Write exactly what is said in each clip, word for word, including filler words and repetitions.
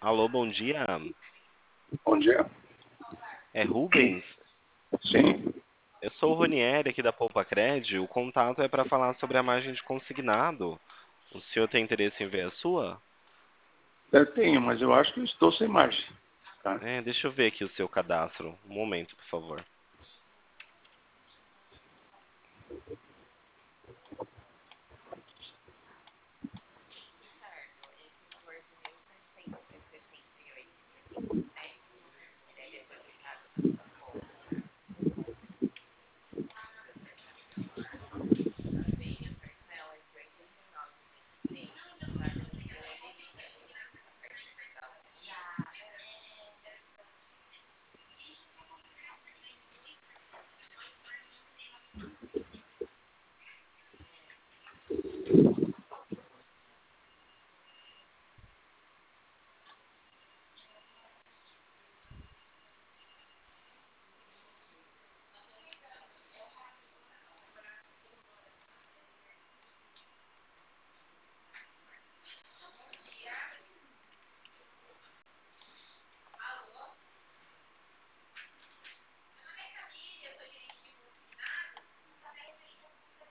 Alô, bom dia. Bom dia. É Rubens? Sim, Eu sou o Ronieri aqui da Poupa Cred. O contato é para falar sobre a margem de consignado. O senhor tem interesse em ver a sua? eu tenho, mas eu acho que eu estou sem margem. Tá? É, deixa eu ver aqui o seu cadastro. Um momento, por favor.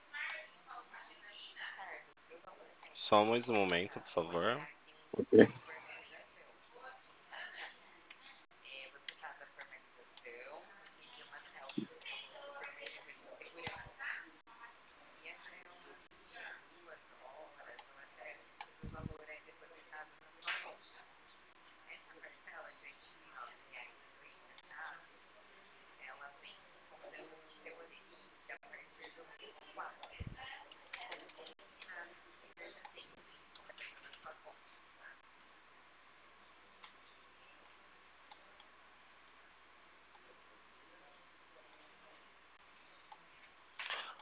Só mais um momento, por favor. Ok.